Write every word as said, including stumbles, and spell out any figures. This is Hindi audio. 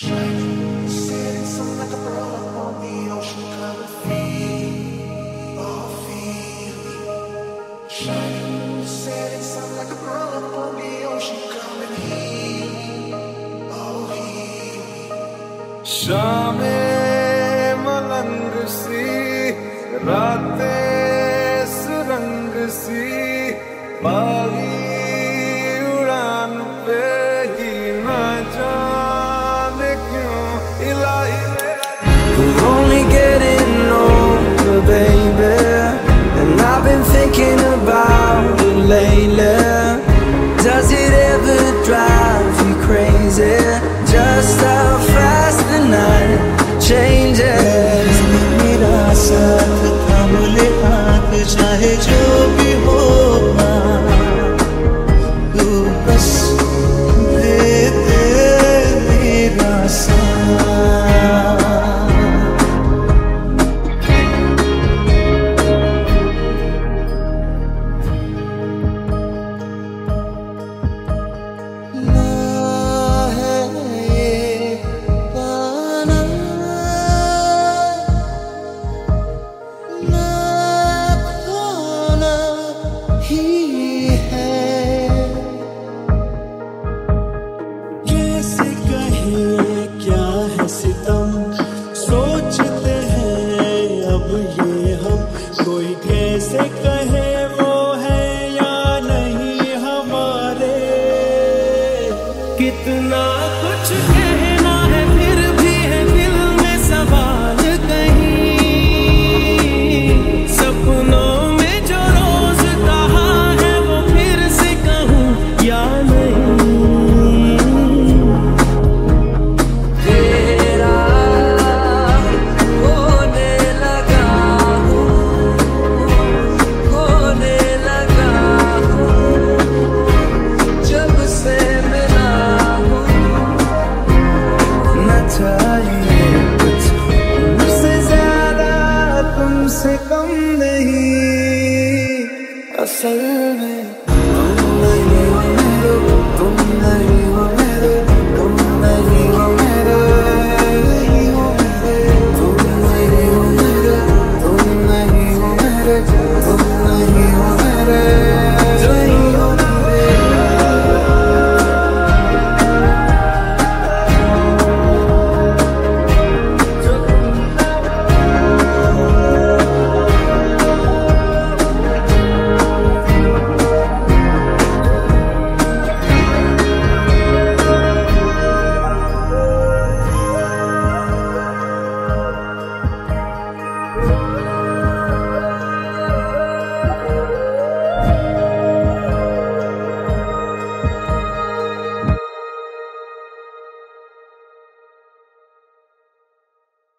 Shining, setting sun like a pearl upon the ocean, come and feel, oh feel me. Shining, setting sun like a pearl upon the ocean, come and heal me, oh heal me. शामें मलंग सी, रातें सुरंग सी, बागी उड़ान पे ही ना जाने क्यों इलाही We're only getting older, baby, and I've been thinking about it lately. Does it ever drive you crazy? Just how fast the night changes. मेरा साथ थाम ले हाथ, चाहे जो भी हो तू बस दे दे मेरा साथ. सोचते हैं अब ये हम, कोई कैसे कहे वो है या नहीं हमारे. कितना कुछ कहना है फिर भी है दिल में सवाल कहीं. सपनों में जो रोज कहा है वो फिर से कहूँ या नहीं. तेरा होने लगा हूँ, होने लगा हूँ, जब से मिला हूँ. न चाहिए कुछ मुझसे ज्यादा, तुमसे कम नहीं. असल